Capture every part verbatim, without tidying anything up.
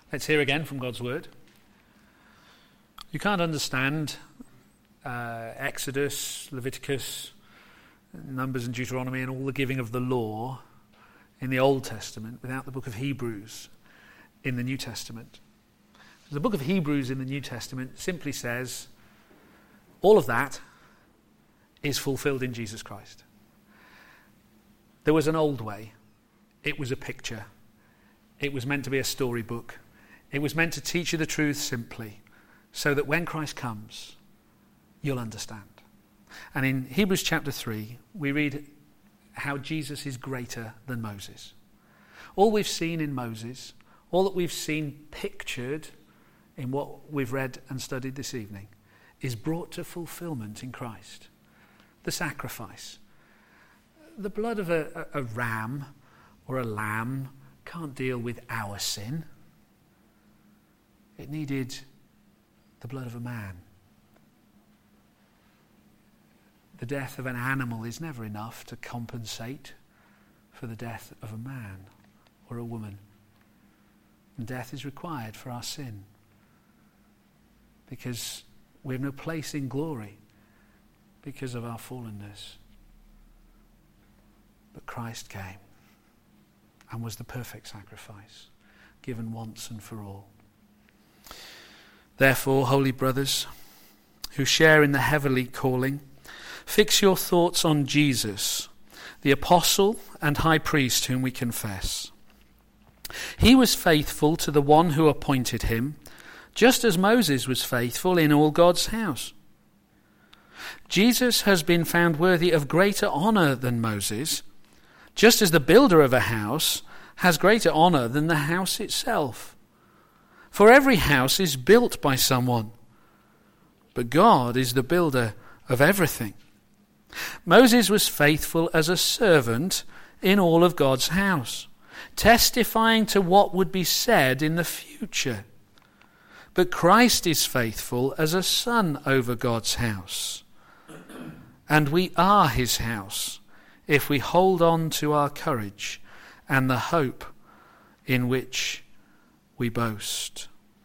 Let's hear again from God's word. You can't understand uh, Exodus, Leviticus, Numbers and Deuteronomy and all the giving of the law in the Old Testament without the book of Hebrews in the New Testament. The book of Hebrews in the New Testament simply says all of that is fulfilled in Jesus Christ. There was an old way. It was a picture. It was meant to be a storybook. It was meant to teach you the truth simply, so that when Christ comes, you'll understand. And in Hebrews chapter three, we read how Jesus is greater than Moses. All we've seen in Moses, all that we've seen pictured in what we've read and studied this evening, is brought to fulfillment in Christ. The sacrifice. The blood of a, a, a ram or a lamb can't deal with our sin. It needed the blood of a man. The death of an animal is never enough to compensate for the death of a man or a woman. And death is required for our sin, because we have no place in glory because of our fallenness. But Christ came and was the perfect sacrifice, given once and for all. Therefore, holy brothers, who share in the heavenly calling, fix your thoughts on Jesus, the apostle and high priest whom we confess. He was faithful to the one who appointed him, just as Moses was faithful in all God's house. Jesus has been found worthy of greater honor than Moses, just as the builder of a house has greater honor than the house itself. For every house is built by someone, but God is the builder of everything. Moses was faithful as a servant in all of God's house, testifying to what would be said in the future. But Christ is faithful as a son over God's house. And we are his house if we hold on to our courage and the hope in which we boast.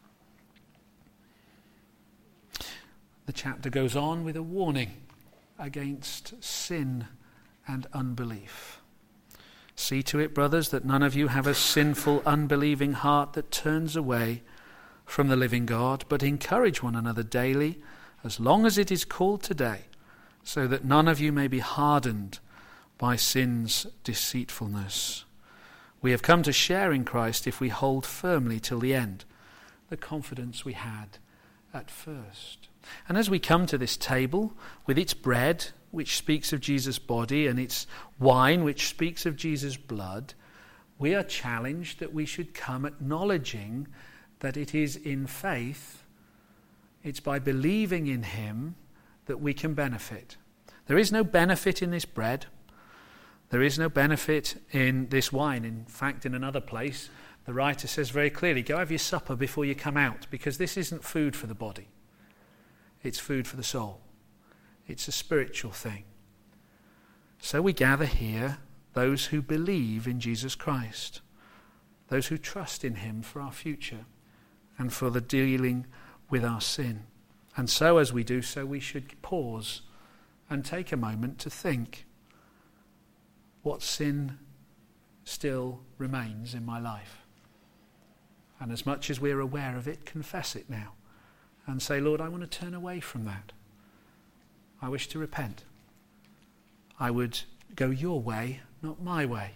The chapter goes on with a warning against sin and unbelief. See to it, brothers, that none of you have a sinful, unbelieving heart that turns away from the living God, but encourage one another daily, as long as it is called today, so that none of you may be hardened by sin's deceitfulness. We have come to share in Christ if we hold firmly till the end the confidence we had at first. And as we come to this table with its bread, which speaks of Jesus' body, and its wine, which speaks of Jesus' blood, we are challenged that we should come acknowledging that it is in faith, it's by believing in him that we can benefit. There is no benefit in this bread. There is no benefit in this wine. In fact, in another place, the writer says very clearly, go have your supper before you come out, because this isn't food for the body. It's food for the soul. It's a spiritual thing. So we gather here those who believe in Jesus Christ, those who trust in him for our future and for the dealing with our sin. And so as we do so, we should pause and take a moment to think, what sin still remains in my life? And as much as we're aware of it, confess it now and say, Lord, I want to turn away from that. I wish to repent. I would go your way, not my way.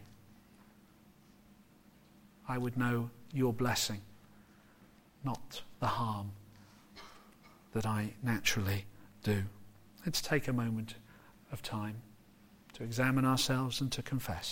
I would know your blessing, not the harm that I naturally do. Let's take a moment of time to examine ourselves and to confess.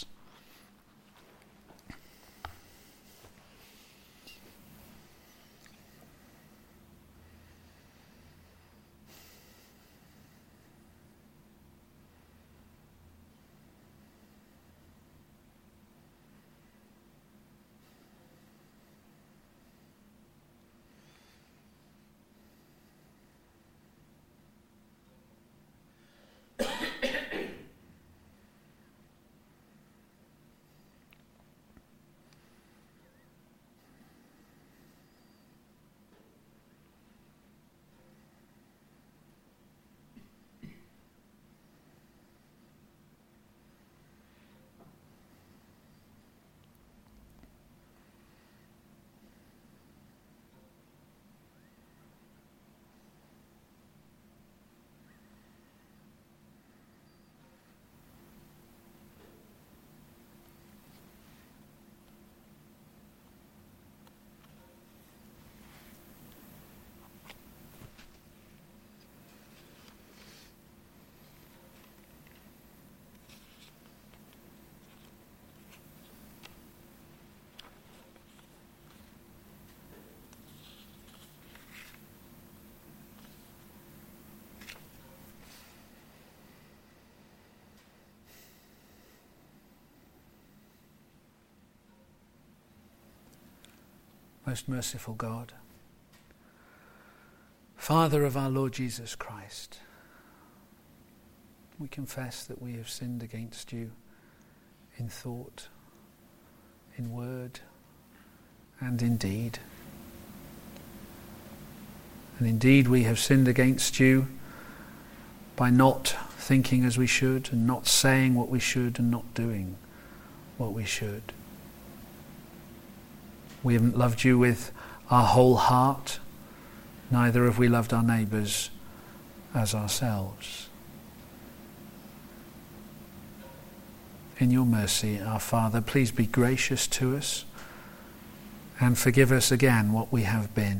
most merciful God, Father of our Lord Jesus Christ, we confess that we have sinned against you in thought, in word, and in deed. And indeed we have sinned against you by not thinking as we should, and not saying what we should, and not doing what we should. We haven't loved you with our whole heart, neither have we loved our neighbours as ourselves. In your mercy, our Father, please be gracious to us and forgive us again what we have been.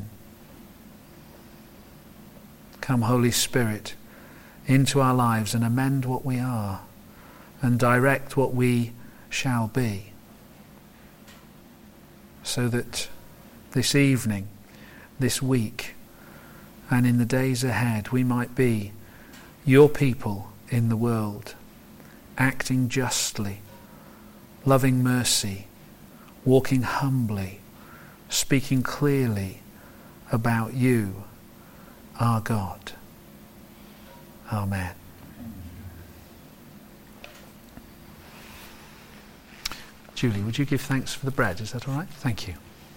Come, Holy Spirit, into our lives and amend what we are and direct what we shall be, so that this evening, this week, and in the days ahead we might be your people in the world, acting justly, loving mercy, walking humbly, speaking clearly about you, our God. Amen. Julie, would you give thanks for the bread? Is that all right? Thank you.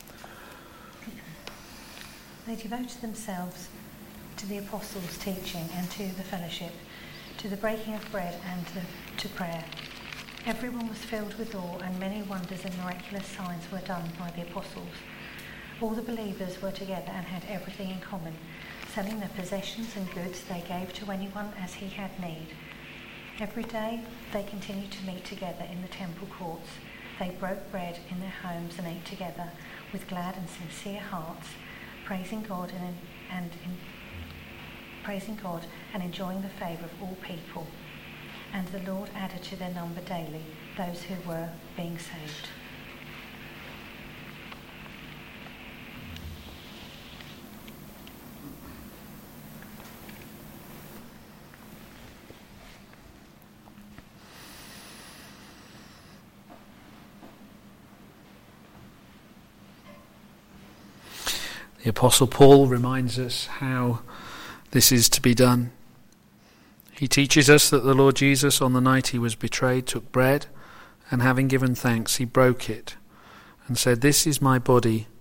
They devoted themselves to the apostles' teaching and to the fellowship, to the breaking of bread and to, to prayer. Everyone was filled with awe, and many wonders and miraculous signs were done by the apostles. All the believers were together and had everything in common. Selling their possessions and goods, they gave to anyone as he had need. Every day they continued to meet together in the temple courts. They broke bread in their homes and ate together with glad and sincere hearts, praising God and, and in, praising God and enjoying the favour of all people. And the Lord added to their number daily those who were being saved. The Apostle Paul reminds us how this is to be done. He teaches us that the Lord Jesus, on the night he was betrayed, took bread, and having given thanks, he broke it and said, "This is my body